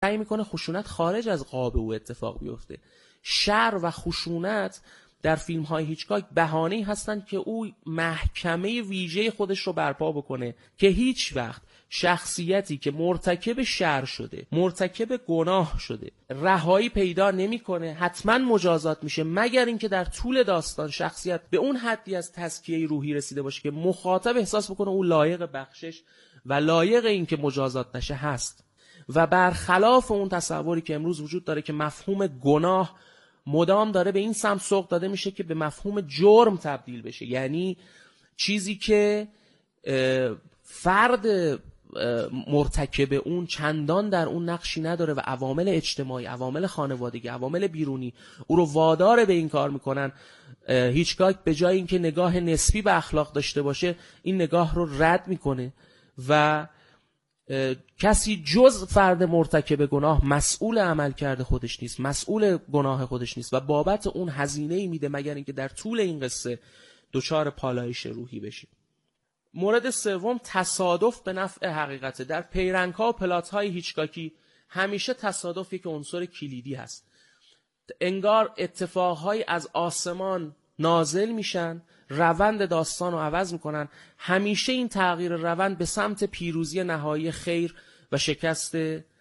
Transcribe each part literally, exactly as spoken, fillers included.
سعی میکنه خشونت خارج از قاب او اتفاق بیفته. شر و خشونت در فیلم های هیچکاک بهانه‌ای هستند که او محکمه ویژه خودش رو برپا بکنه که هیچ وقت شخصیتی که مرتکب شر شده، مرتکب گناه شده، رهایی پیدا نمیکنه، حتما مجازات میشه، مگر اینکه در طول داستان شخصیت به اون حدی از تزکیه روحی رسیده باشه که مخاطب احساس بکنه اون لایق بخشش و لایق این که مجازات نشه هست. و برخلاف اون تصوری که امروز وجود داره که مفهوم گناه مدام داره به این سمت سوق داده میشه که به مفهوم جرم تبدیل بشه، یعنی چیزی که فرد مرتکب اون چندان در اون نقشی نداره و عوامل اجتماعی، عوامل خانوادگی، عوامل بیرونی او رو وادار به این کار میکنن. هیچکاک به جای اینکه نگاه نسبی به اخلاق داشته باشه این نگاه رو رد میکنه و کسی جز فرد مرتکب گناه مسئول عمل کرده خودش نیست، مسئول گناه خودش نیست و بابت اون هزینه‌ای میده مگر اینکه در طول این قصه دچار پالایش روحی بشه. مورد سوم تصادف به نفع حقیقته. در پیرنگ‌ها و پلات‌های هیچکاکی همیشه تصادف یک عنصر کلیدی هست. انگار اتفاقهایی از آسمان نازل میشن، روند داستان رو عوض میکنن، همیشه این تغییر روند به سمت پیروزی نهایی خیر و شکست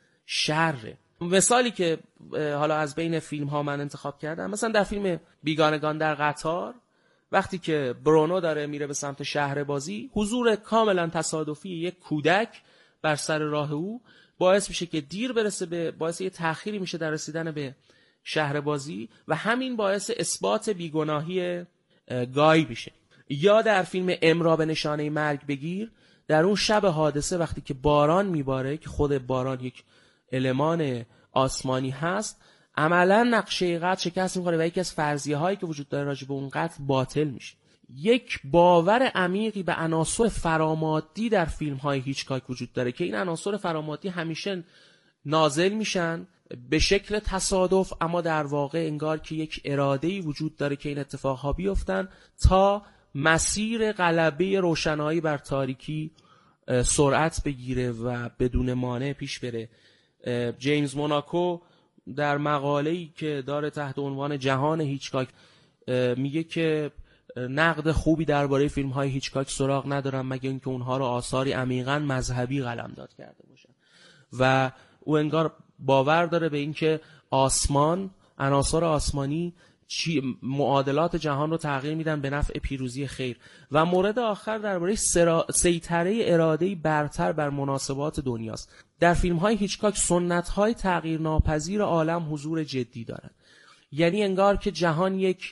شر. مثالی که حالا از بین فیلم ها من انتخاب کردم، مثلا در فیلم بیگانگان در قطار وقتی که برونو داره میره به سمت شهر بازی، حضور کاملا تصادفی یک کودک بر سر راه او باعث میشه که دیر برسه، به باعث یه تأخیری میشه در رسیدن به شهر بازی و همین باعث اثبات بیگناهی گای میشه. یا در فیلم امرا به نشانه مرگ بگیر، در اون شب حادثه وقتی که باران میباره که خود باران یک المان آسمانی هست، عملا نقشه قتل شکست میخوره و یکی از فرضیه هایی که وجود داره راجع به اون قتل باطل میشه. یک باور عمیقی به عناصر فرامادی در فیلم های هیچکاک وجود داره که این عناصر فرامادی همیشه نازل میشن به شکل تصادف، اما در واقع انگار که یک اراده‌ای وجود داره که این اتفاقها بیفتن تا مسیر غلبه روشنایی بر تاریکی سرعت بگیره و بدون مانع پیش بره. جیمز موناکو در مقاله‌ای که داره تحت عنوان جهان هیچکاک میگه که نقد خوبی درباره فیلم‌های هیچکاک سراغ ندارم مگر اینکه اونها رو آثاری عمیقاً مذهبی قلمداد کرده باشن و او انگار باور داره به اینکه آسمان، عناصر آسمانی چی معادلات جهان رو تغییر میدن به نفع پیروزی خیر. و مورد آخر درباره سیطره اراده‌ای برتر بر مناسبات دنیاست. در فیلم‌های هیچکاک سنت‌های تغییر ناپذیر عالم حضور جدی دارند، یعنی انگار که جهان یک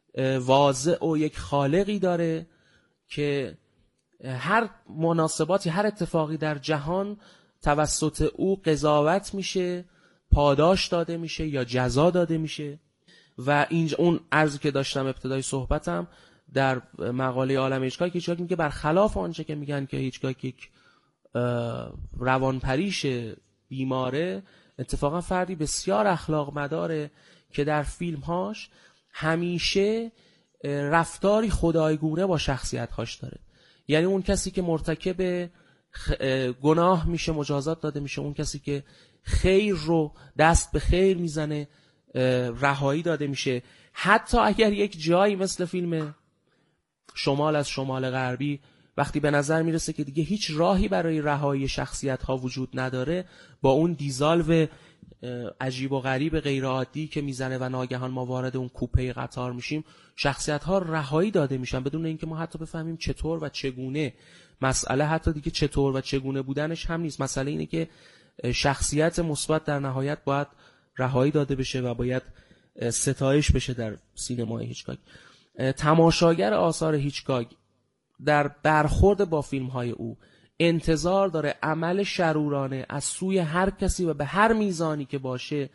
واضع و یک خالقی داره که هر مناسباتی، هر اتفاقی در جهان توسط او قضاوت میشه، پاداش داده میشه یا جزا داده میشه. و اینجا اون عرضی که داشتم ابتدای صحبتم در مقاله عالم هیچکاک، هیچکاک میگه برخلاف آنچه که میگن که هیچکاک یک روانپریش بیماره، اتفاقا فردی بسیار اخلاق مداره که در فیلمهاش همیشه رفتاری خدایگونه با شخصیت‌هاش داره. یعنی اون کسی که مرتکب گناه میشه مجازات داده میشه، اون کسی که خیر رو دست به خیر میزنه رهایی داده میشه. حتی اگر یک جایی مثل فیلم شمال از شمال غربی وقتی به نظر میرسه که دیگه هیچ راهی برای رهایی شخصیت ها وجود نداره، با اون دیزالو عجیب و غریب غیر عادی که میزنه و ناگهان ما وارد اون کوپه قطار میشیم، شخصیت ها رهایی داده میشن بدون اینکه ما حتی بفهمیم چطور و چگونه. مسئله حتی دیگه چطور و چگونه بودنش هم نیست، مسئله اینه که شخصیت مثبت در نهایت باید رهایی داده بشه و باید ستایش بشه در سینمای هیچکاک. تماشاگر آثار هیچکاک در برخورد با فیلم‌های او انتظار داره عمل شرورانه از سوی هر کسی و به هر میزانی که باشه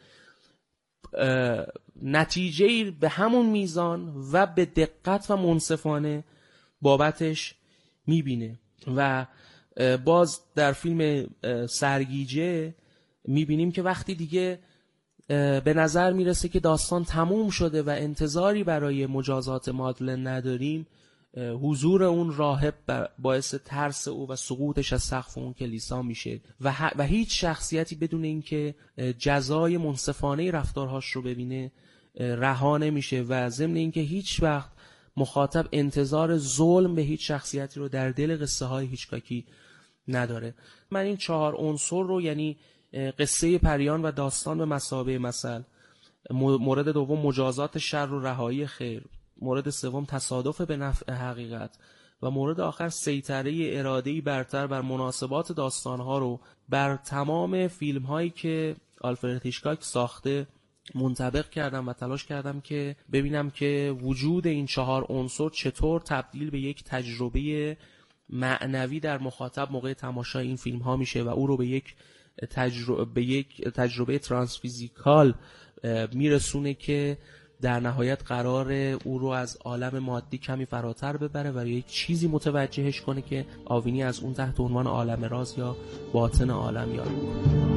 نتیجه‌ای به همون میزان و به دقت و منصفانه بابتش میبینه. و باز در فیلم سرگیجه میبینیم که وقتی دیگه به نظر میرسه که داستان تموم شده و انتظاری برای مجازات مادلن نداریم، حضور اون راهب باعث ترس او و سقوطش از سقف اون کلیسا میشه و, ه... و هیچ شخصیتی بدون اینکه جزای منصفانه رفتارهاش رو ببینه رها نمیشه و ضمن اینکه هیچ وقت مخاطب انتظار ظلم به هیچ شخصیتی رو در دل قصه های هیچکاکی نداره. من این چهار عنصر رو، یعنی قصه پریان و داستان به مثابه مثل، مورد دوم مجازات شر و رهایی خیر، مورد سوم تصادف به نفع حقیقت و مورد آخر سیطره اراده‌ای برتر بر مناسبات داستانها رو بر تمام فیلم هایی که آلفرد هیچکاک ساخته منطبق کردم و تلاش کردم که ببینم که وجود این چهار عنصر چطور تبدیل به یک تجربه معنوی در مخاطب موقع تماشای این فیلم ها میشه و او رو به یک تجربه به یک تجربه ترانسفیزیکال میرسونه که در نهایت قرار او رو از عالم مادی کمی فراتر ببره و یک چیزی متوجهش کنه که آوینی از اون تحت عنوان عالم راز یا باطن عالم یاد میکنه.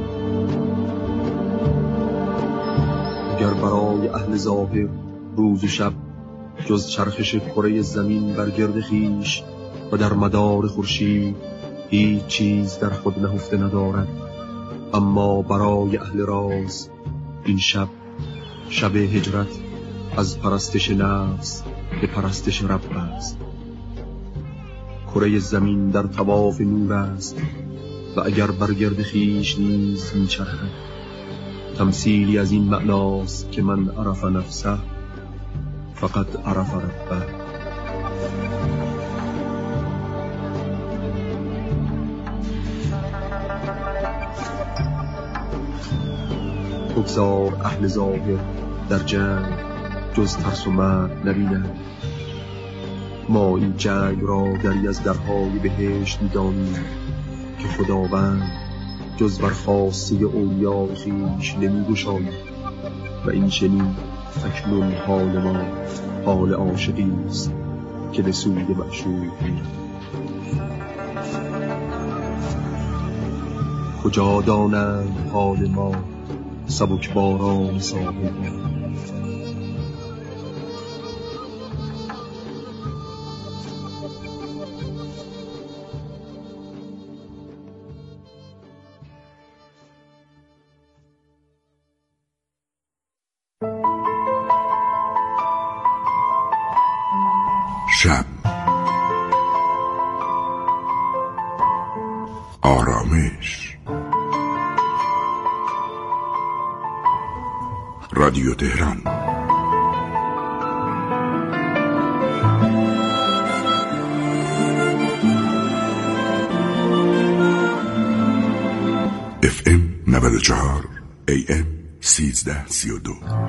اگر برای اهل ظاهر روز و شب جز چرخش کره زمین بر گرد خویش و در مدار خورشید هیچ چیز در خود نهفته ندارد، اما برای اهل راز این شب شب هجرت از پرستش نفس به پرستش رب است. کره زمین در طواف نور است و اگر بر گرد خویش نیز میچرخد، تمثیلی از این معناست که من عرف نفسه فقط عرف ربه. بگذار اهل ظاهر در جنگ جز ترس و مرگ نبینند، ما این جنگ را دری از درهای بهشت می‌دانیم که خداوند جز بر خواسته اولیای خویش نمی‌گشاید و این چنین اکنون حال ما حال عاشقی است که به سوی معشوق می‌رود. کجا دانند حال ما سبک باران صاحب. شب آرامش. رادیو تهران. اف ام نود و چهار، ای ام سیزده سی و دو.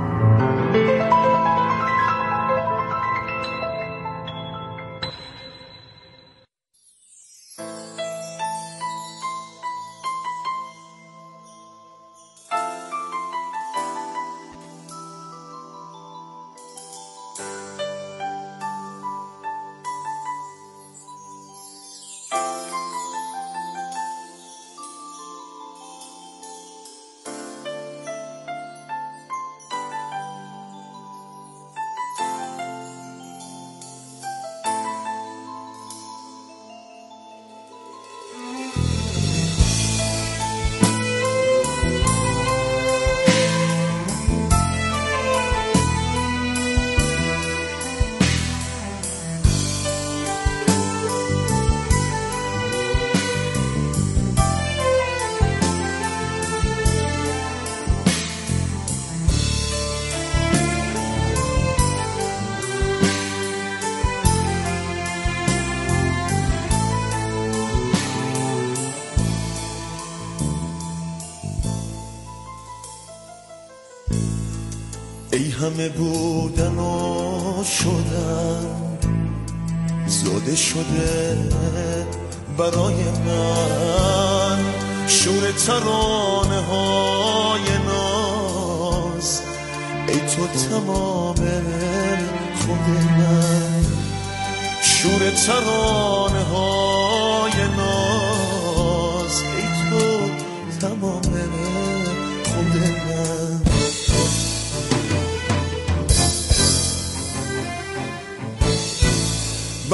ای همه بودن و شدن زاده شده برای من، شور ترانه های ناز ای تو تمام خود من، شور ترانه های ناز ای تو تمام خود من.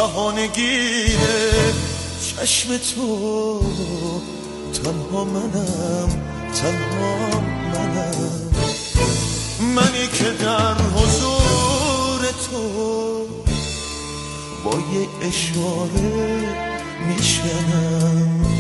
بهانه‌گیره چشم تو، تنها منم، تنها منم، منی که در حضور تو با یه اشاره میشنم.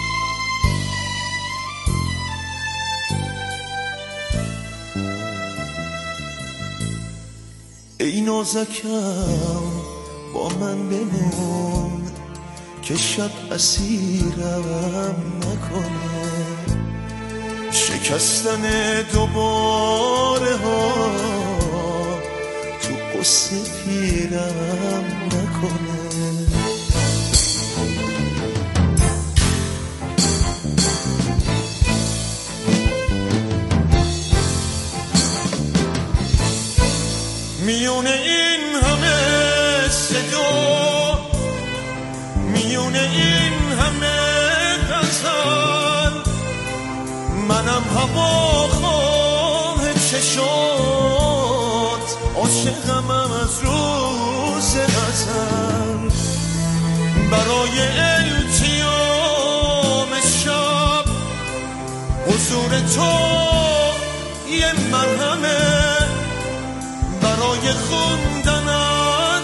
ای نازکم با من بمون که شب اسیرم نکنه، شکستن دوباره ها تو قصه پیرم نکنه. میون این همه صدا، میون این همه غزل، منم هواخواه چشات، عاشقم از روز ازل، برای التیام شب حضور تو یه مرهمه، برای خوندن از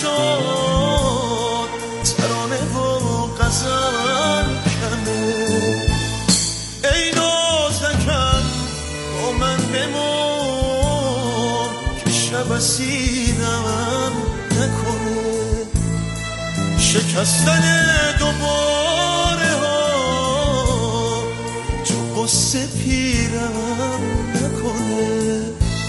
چشات ترانه و غزل کمه. ای نازکم با من بمون که شب اسیرم نکنه، شکستن دوباره ها تو قصه پیرم نکنه.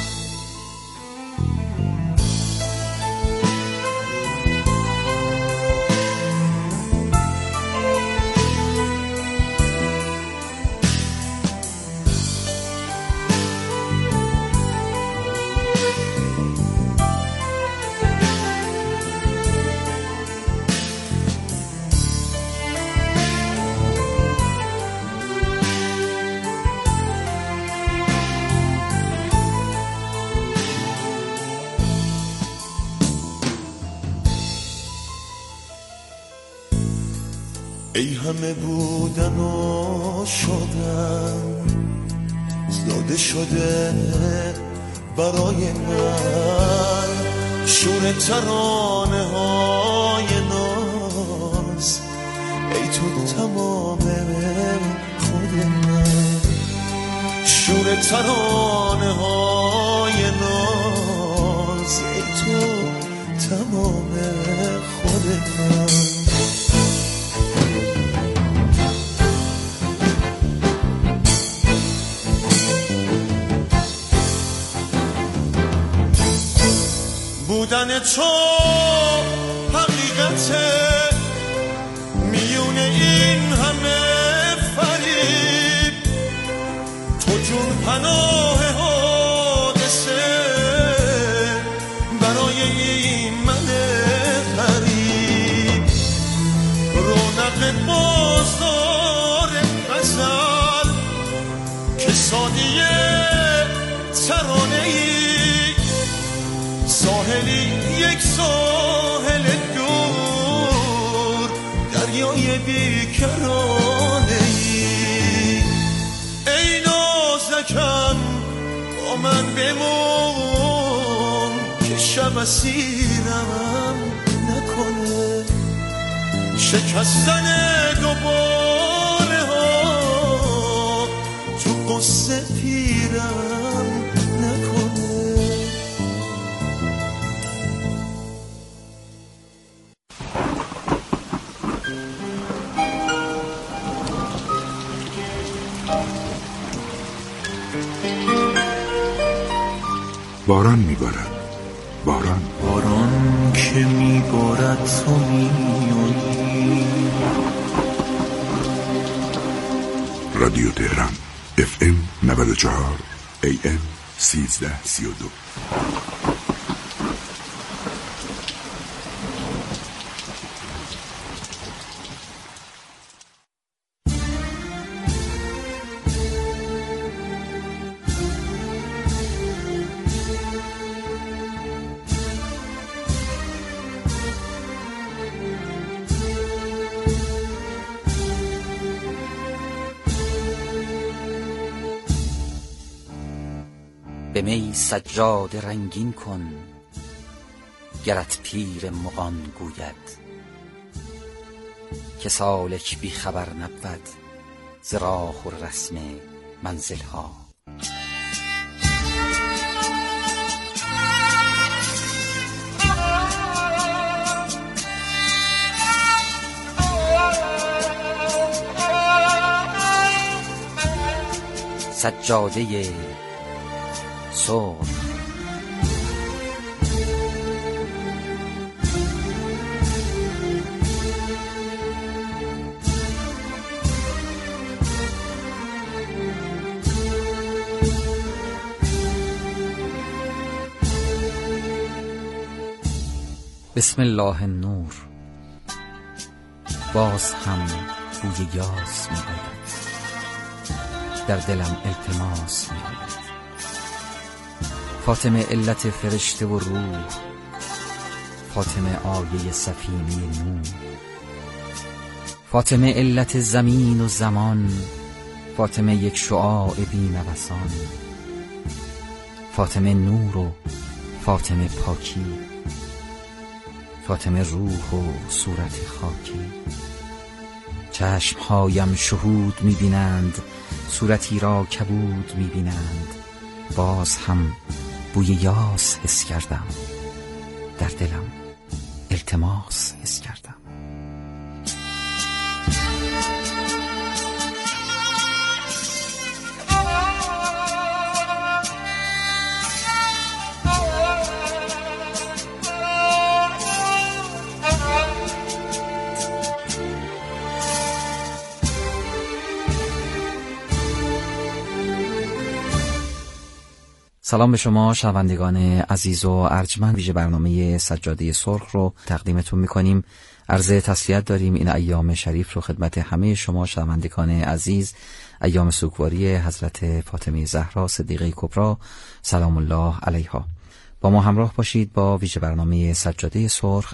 ای همه بودن و شدن زاده شده برای من، شور ترانه های ناز، ای تو تمام خود من، شور ترانه های ناز، ای تو تمام خود من. بودن تو حقیقته، میون این همه فریب، تو جون پناه حادثه، برای این من غریب، رونق بازار غزل که سادیه ترانه‌ای، ساحلی یک ساحل دور، دریای بیکرانه‌ای. ای نازکم با من بمون که شب اسیرم نکنه، شکستن دوباره ها تو قصه پیرم نکنه. باران میبارد، باران باران که میبارد تو میایی. رادیو تهران اف ام نود و چهار ای ام سیزده سی و دو. به می سجاد رنگین کن، گرت پیر مغان گوید که سالک بی خبر نبود ز راه و رسم منزل ها. سجاده سرخ. بسم الله النور. باز هم بوی یاس می آید، در دلم التماس می آید. فاطمه علت فرشته و روح، فاطمه آیه سفینه نور، فاطمه علت زمین و زمان، فاطمه یک شعاع بی نوسان، فاطمه نور و فاطمه پاکی، فاطمه روح و صورت خاکی. چشمهایم شهود می‌بینند، صورتی را کبود می‌بینند. باز هم بوی یاس حس کردم، در دلم التماس حس کردم. سلام به شما شنوندگان عزیز و ارجمند. ویژه برنامه سجاده سرخ رو تقدیمتون میکنیم. عرض تسلیت داریم این ایام شریف رو خدمت همه شما شنوندگان عزیز، ایام سوگواری حضرت فاطمه زهرا صدیقه کبری سلام الله علیها. با ما همراه باشید با ویژه برنامه سجاده سرخ.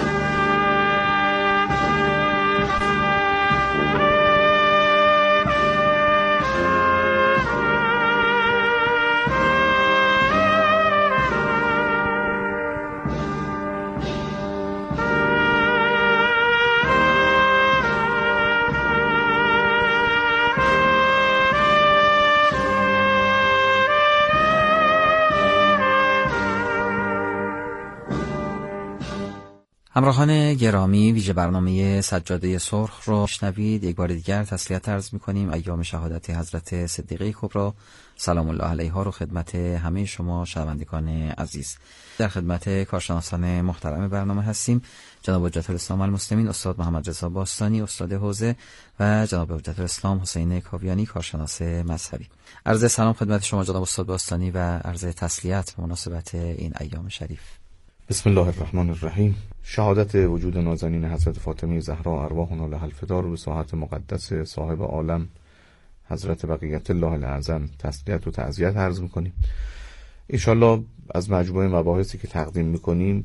همراهان گرامی، ویژه برنامه سجاده سرخ رو شنوید. یک بار دیگر تسلیت عرض می‌کنیم. ایام شهادت حضرت صدیقه کبری سلام الله علیها رو خدمت همه شما شنوندگان عزیز. در خدمت کارشناسان محترم برنامه هستیم، جناب حجت الاسلام المسلمین استاد محمد رضا باستانی استاد حوزه و جناب حجت الاسلام حسین کاویانی کارشناس مذهبی. عرض سلام خدمت شما جناب استاد باستانی و عرض تسلیت به مناسبت این ایام شریف. بسم الله الرحمن الرحیم. شهادت وجود نازنین حضرت فاطمه زهرا ارواحنا لها الفدا رو به ساحت مقدس صاحب عالم حضرت بقیت الله الاعظم تسلیت و تعزیت عرض میکنیم. انشالله از مجموعه مباحثی که تقدیم میکنیم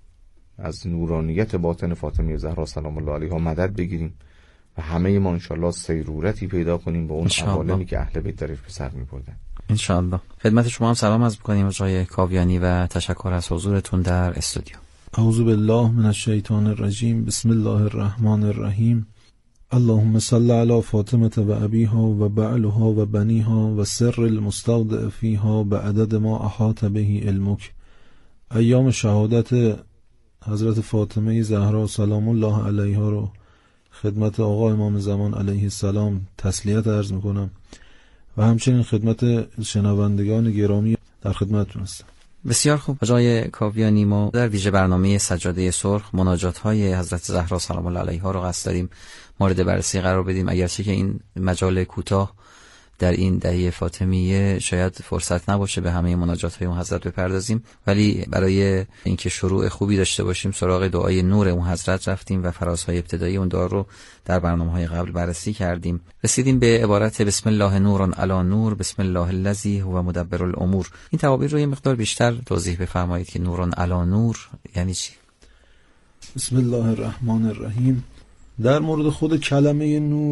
از نورانیت باطن فاطمه زهرا سلام الله علیها مدد بگیریم و همه ما انشالله سیرورتی پیدا کنیم با اون عوالمی که اهل بیت درش به سر میبردن انشالله. خدمت شما هم سلام عرض میکنیم جای کاویانی و تشکر از حضورتون در استودیو. اعوذ بالله من الشیطان الرجیم. بسم الله الرحمن الرحیم. اللهم صل علی فاطمه و ابیها و بعلها و بنیها و سر المستودع فیها بعدد ما احاط به علمک. ایام شهادت حضرت فاطمه زهرا سلام الله علیها رو خدمت آقا امام زمان علیه السلام تسلیت عرض میکنم و همچنین خدمت شنوندگان گرامی در خدمتتون هستم. بسیار خوب. جای کاویانی ما در ویژه برنامه سجاده سرخ مناجات های حضرت زهرا سلام الله علیها رو قصد داریم مورد بررسی قرار بدیم. اگرچه که این مجال کوتاه در این دهه فاطمیه شاید فرصت نباشه به همه مناجات های اون حضرت بپردازیم، ولی برای اینکه شروع خوبی داشته باشیم سراغ دعای نور اون حضرت رفتیم و فرازهای ابتدایی اون دعا رو در برنامه‌های قبل بررسی کردیم. رسیدیم به عبارت بسم الله نور علی نور بسم الله الذی هو مدبر الامور. این تعابیر رو یه مقدار بیشتر توضیح بفرمایید که نور علی نور یعنی چی؟ بسم الله الرحمن الرحیم. در مورد خود کلمه نور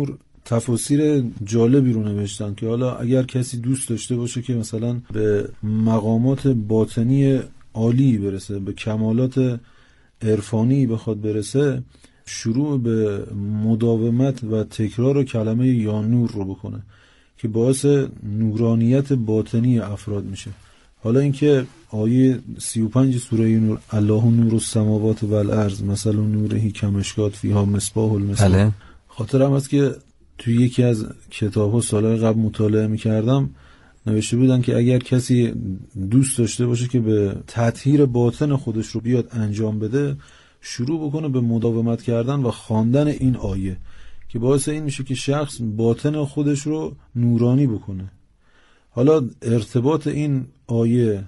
تفاسیر جالبی رو نوشتن که حالا اگر کسی دوست داشته باشه که مثلا به مقامات باطنی عالی برسه، به کمالات عرفانی بخواد برسه، شروع به مداومت و تکرار کلمه یا نور رو بکنه که باعث نورانیت باطنی افراد میشه. حالا اینکه آیه سی و پنج سوره نور، الله نور السماوات و الارض مثل نورهی کمشکات فیها مصباح المصباح، خاطرم هست که توی یکی از کتاب‌ها سالهای قبل مطالعه می‌کردم نوشته بودن که اگر کسی دوست داشته باشه که به تطهیر باطن خودش رو بیاد انجام بده، شروع بکنه به مداومت کردن و خواندن این آیه که باعث این میشه که شخص باطن خودش رو نورانی بکنه. حالا ارتباط این آیه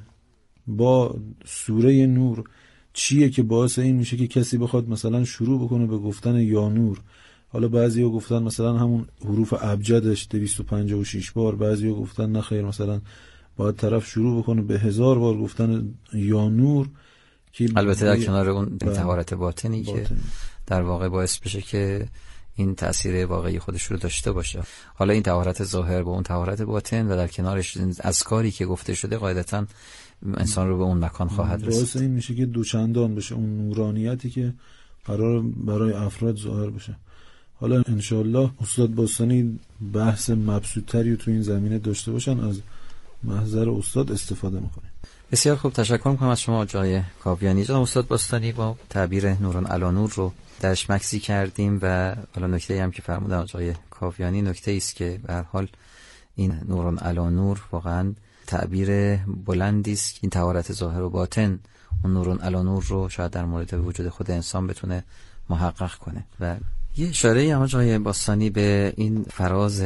با سوره نور چیه که باعث این میشه که کسی بخواد مثلا شروع بکنه به گفتن یا نور؟ حالا بعضی‌ها گفتن مثلا همون حروف ابجدش دویست و پنجاه و شش بار، بعضی‌ها گفتن نه خیر مثلا باید طرف شروع بکنه به هزار بار گفتن یا نور، که البته در کنار اون طهارت باطنی باطن. که در واقع باعث بشه که این تأثیر واقعی خودش رو داشته باشه. حالا این طهارت ظاهر با اون طهارت باطن و در کنارش اذکاری که گفته شده قاعدتاً انسان رو به اون مکان خواهد رسید. باعث این میشه که دوچندان بشه اون نورانیتی که قرار برای افراد ظاهر بشه. حالا انشاءالله استاد باستانی بحث مبسوط‌تری رو تو این زمینه داشته باشن، از محضر استاد استفاده میکنیم. بسیار خوب، تشکر میکنم از شما آقای کاویانی. جناب استاد باستانی با تعبیر نوران علی نور رو درش مکسی کردیم و حالا نکته‌ای هم که فرمودن آقای کاویانی نکته‌ای است که به هر حال این نوران علی نور واقعا تعبیر بلندی است. این طهارت ظاهر و باطن اون نوران علی نور رو شاید در مورد وجود خود انسان بتونه محقق کنه. و یه اشاره هم آقای باستانی به این فراز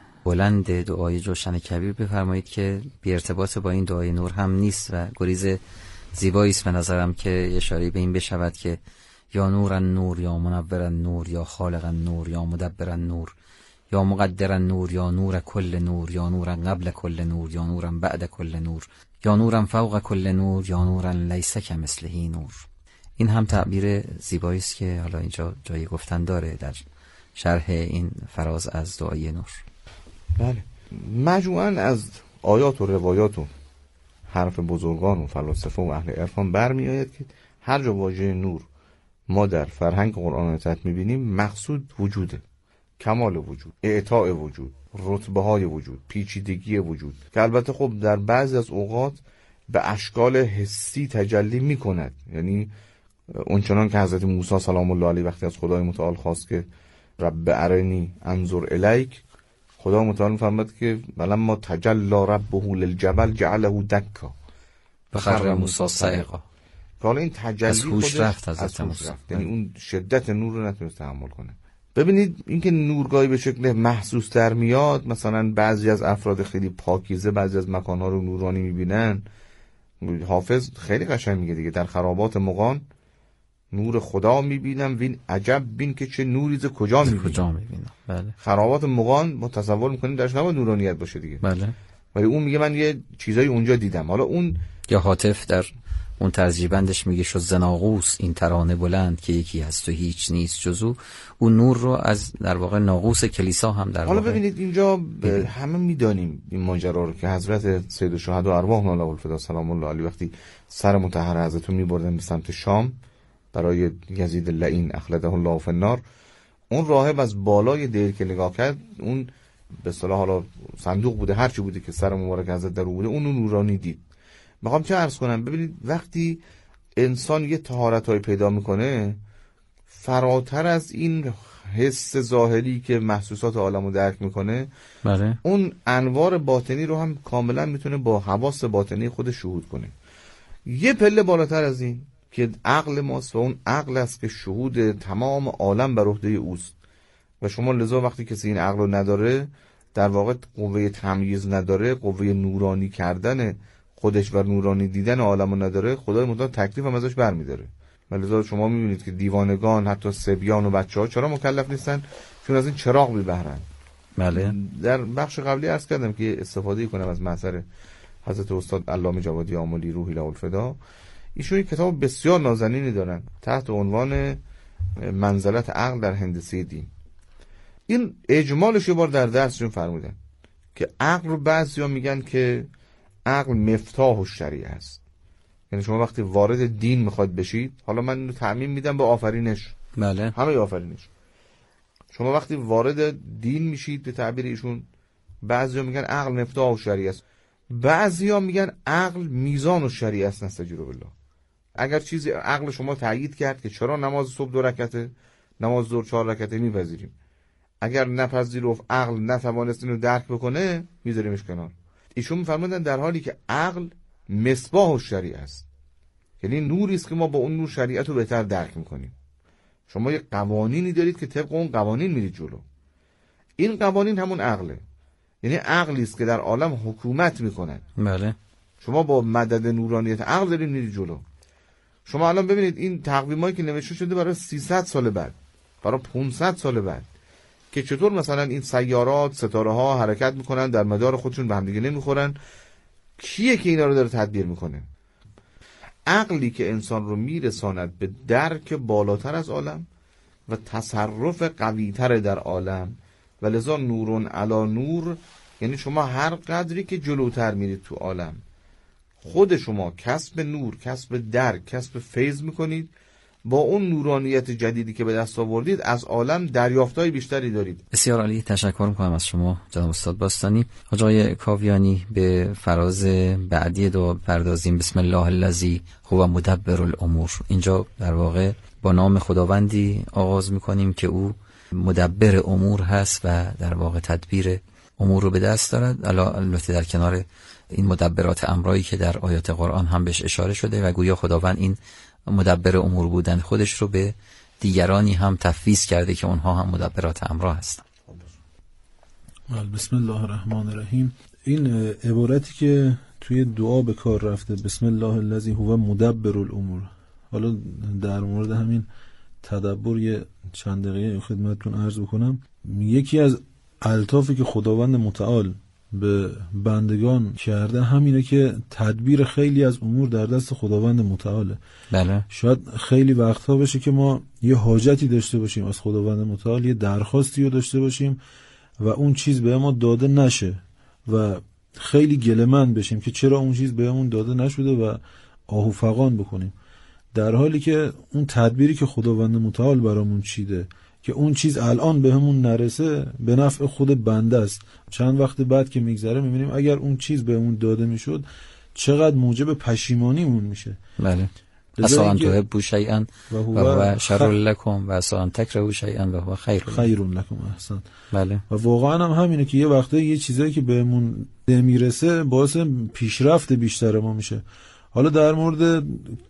بلند دعای جوشن کبیر بفرمایید که بی ارتباط با این دعای نور هم نیست و گریز زیبایی است به نظرم که اشاره به این بشود که یا نور نور یا منور نور یا خالق نور یا مدبر نور یا مقدر نور یا نور کل نور یا نور قبل کل نور یا نور بعد کل نور یا نور فوق کل نور یا نور لیس کمثله نور. این هم تعبیر زیبایی است که حالا اینجا جای گفتن داره در شرح این فراز از دعای نور. بله، مجموعاً از آیات و روایات و حرف بزرگان و فلاسفه و اهل عرفان برمیآید که هر جا واژه نور ما در فرهنگ قرآن حضرت میبینیم مقصود وجوده، کمال وجود، اعطاء وجود، رتبه های وجود، پیچیدگی وجود که البته خب در بعضی از اوقات به اشکال حسی تجلی میکند. یعنی اونچنان که حضرت موسی سلام الله علیه وقتی از خدای متعال خواست که رب ارنی انظر الیک، خدا متعال فرمود که فلما تجلی ربه للجبل جعله دکا فخر موسی صعقا. حالا این تجلی از هوش رفت، از هوش رفت، یعنی اون شدت نور رو نتونست تحمل کنه. ببینید اینکه نورگاهی به شکل محسوس در میاد، مثلا بعضی از افراد خیلی پاکیزه بعضی از مکانها رو نورانی میبینن. حافظ خیلی قشنگ میگه دیگه، در خرابات مغان نور خدا میبینم وین عجب بین که چه نوری ز کجا میبینم. کجا میبینم. بله. خرابات مغان ما تصور میکنیم درش نباید نورانیت باشه دیگه. بله. ولی اون میگه من یه چیزایی اونجا دیدم. حالا اون یا حاطف در اون ترجیبندش میگه شد زناقوس این ترانه بلند که یکی هست و هیچ نیست جزو. اون نور رو از در واقع ناقوس کلیسا هم در حالا واقع ببینید اینجا همه میدانیم این ماجرا رو که حضرت سید الشهدا ارواحنا له الفدا سلام الله علیه وقتی سر مطهر حضرت رو میبردن به سمت شام برای یزید اللعین اخلده الله فی النار، اون راهب از بالای دیر که نگاه کرد، اون به اصطلاح حالا صندوق بوده هر چی بوده که سر مبارک حضرت در بوده، اون نورانی دید. میخوام چه عرض کنم، ببینید وقتی انسان یه طهارت‌های پیدا میکنه فراتر از این حس ظاهری که محسوسات عالمو درک میکنه، بله، اون انوار باطنی رو هم کاملا میتونه با حواس باطنی خودش شهود کنه. یه پله بالاتر از این که عقل ماست و اون عقل است که شهود تمام عالم بر عهده اوست و شما لذا وقتی کسی این عقل رو نداره، در واقع قوه تمییز نداره، قوه نورانی کردن خودش و نورانی دیدن عالمو نداره، خدای متعال تکلیف هم ازش برمی‌داره. لذا شما می‌بینید که دیوانگان حتی صبیان و بچه‌ها چرا مکلف نیستن؟ چون از این چراغ می‌بهرن. بله. در بخش قبلی عرض کردم که استفاده کنم از محضر حضرت استاد علامه جوادی آملی روحی له الفدا. ایشون یک کتاب بسیار نازنینی دارن تحت عنوان منزلت عقل در هندسه دین. این اجمالش یه بار در درسشون فرمودن که عقل رو بعضیا میگن که عقل مفتاح الشریعه است. یعنی شما وقتی وارد دین میخواد بشید، حالا من اینو تعمیم میدم به آفرینش، بله، همه آفرینش، شما وقتی وارد دین میشید به تعبیر ایشون، بعضیا میگن عقل مفتاح الشریعه است، بعضیا میگن عقل میزان الشریعه است. نستجیب بالله. اگر چیزی عقل شما تایید کرد که چرا نماز صبح دو رکعته، نماز ظهر چهار رکعته، میپذیریم. اگر نپذیرفت، عقل نتوانست اینو درک بکنه، میذاریمش کنار. ایشون میفرمودن در حالی که عقل مصباح الشریعه است، یعنی نوری است که ما با اون نور شریعت رو بهتر درک میکنیم. شما یه قوانینی دارید که طبق اون قوانین میرید جلو. این قوانین همون عقله، یعنی عقلی است که در عالم حکومت میکنه. بله. شما با مدد نورانیت عقل دارید میرید جلو. شما الان ببینید این تقویمایی که نوشته شده برای سیصد سال بعد، برای پانصد سال بعد، که چطور مثلا این سیارات، ستاره ها حرکت میکنن، در مدار خودشون به هم دیگه نمیخورن. کیه که اینا رو داره تدبیر میکنه؟ عقلی که انسان رو میرساند به درک بالاتر از عالم و تصرف قویتر در عالم، و لذا نورون علا نور، یعنی شما هر قدری که جلوتر میرید تو عالم، خود شما کسب نور، کسب درک، کسب فیض میکنید. با اون نورانیت جدیدی که به دست آوردید از عالم دریافتای بیشتری دارید. بسیار عالی، تشکر میکنم از شما جناب استاد باستانی. حاج آقای کاویانی، به فراز بعدی دعا پردازیم. بسم الله الذی هو مدبر الامور. اینجا در واقع با نام خداوندی آغاز میکنیم که او مدبر امور هست و در واقع تدبیر امور رو به دست دارد. البته در کنار این مدبرات امرایی که در آیات قرآن هم بهش اشاره شده و گویا خداوند این مدبر امور بودن خودش رو به دیگرانی هم تفویض کرده که اونها هم مدبرات امرها هستند. بسم الله الرحمن الرحیم. این عبارتی که توی دعا به کار رفته، بسم الله الذی هو مدبر الامور، حالا در مورد همین تدبر یه چند دقیقه خدمتتون عرض بکنم. یکی از الطافی که خداوند متعال به بندگان کرده همینه که تدبیر خیلی از امور در دست خداوند متعاله. بله. شاید خیلی وقتها بشه که ما یه حاجتی داشته باشیم از خداوند متعال، یه درخواستی رو داشته باشیم و اون چیز به ما داده نشه و خیلی گله‌مند بشیم که چرا اون چیز بهمون داده نشده و آهو فغان بکنیم، در حالی که اون تدبیری که خداوند متعال برامون چیده که اون چیز الان بهمون نرسه به نفع خود بنده است. چند وقت بعد که میگذره میبینیم اگر اون چیز بهمون داده میشد چقدر موجب پشیمانیمون میشه. بله. اصلا ان تحبوا شیئا و هو شر لکم و اصلا ان تکرهوا شیئا و هو خیر خیر لکم. احسن. بله. و واقعا هم همینه که یه وقته یه چیزایی که بهمون نمیرسه باعث پیشرفت بیشتر ما میشه. حالا در مورد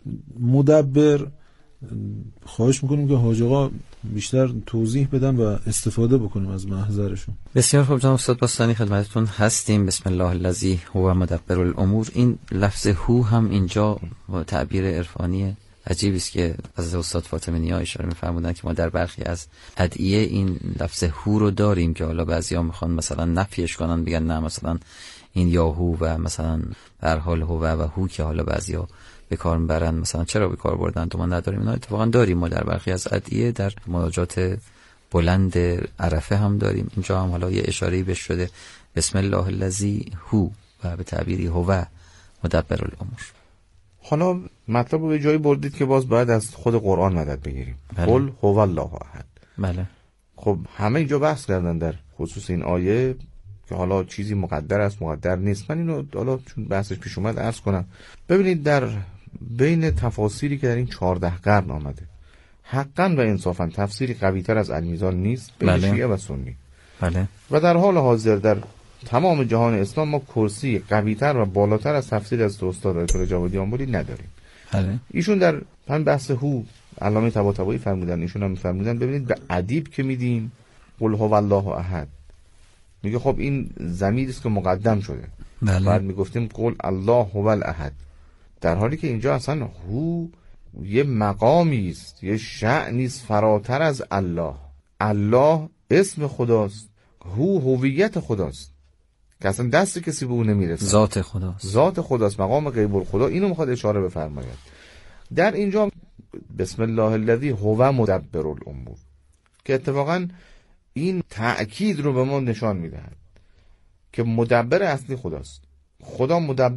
مدبر خواهش میکنیم که حاج آقا بیشتر توضیح بدن و استفاده بکنیم از محضرشون. بسیار خوب جناب استاد باستانی، خدمتتون هستیم. بسم الله الذی هو مدبر الامور. این لفظ هو هم اینجا با تعبیر عرفانی عجیبی است که از استاد فاطمی نیا اشاره می‌فرمودن که ما در برخی از ادعیه این لفظ هو رو داریم که حالا بعضیا میخوان مثلا نفیش کنن، بگن نه مثلا این یاهو و مثلا به هر حال هو و هو که حالا بعضیا به کار میبرن، مثلا چرا به کار بردن تو ما نداریم. اینا اتفاقا داریم، ما در برخی از ادعیه در مناجات بلند عرفه هم داریم. اینجا هم حالا یه اشاره‌ای بهش شده، بسم الله الذی هو و به تعبیری هو مدبر الامور. حالا مطلب رو به جایی بردید که باز باید از خود قرآن مدد بگیریم. قل هو الله احد. بله. خب همه اینجا بحث کردن در خصوص این آیه که حالا چیزی مقدر است مقدر نیست. من اینو حالا چون بحثش پیش اومد عرض کنم. ببینید در بین تفاسیری که در این چهارده قرن آمده، حقا و انصافا تفسیری قوی‌تر از المیزان نیست بین بله. شیعه و سنی. بله. و در حال حاضر در تمام جهان اسلام ما کرسی قوی‌تر و بالاتر از تفسیر از استاد آیت الله جوادی آنبولی نداریم. بله. ایشون در همین بحث هو علامه طباطبایی فرمودن، ایشون هم می‌فرمودن ببینید به ادیب که میدیم قل هو الله احد، میگه خب این ضمیری است که مقدم شده. بله. بعد میگفتیم قل الله هو الاحد، در حالی که اینجا اصلا هو یه مقامی است، یه شأنی است فراتر از الله. الله اسم خداست، هو هویت خداست که اصلا دست کسی به اون نمیرسه. ذات خداست. ذات خداست، مقام غیب الخدا. اینو میخواد اشاره بفرماید. در اینجا بسم الله الذی هو مدبر الامور که اتفاقا این تأکید رو به ما نشان میدهد که مدبر اصلی خداست. خدا مدبر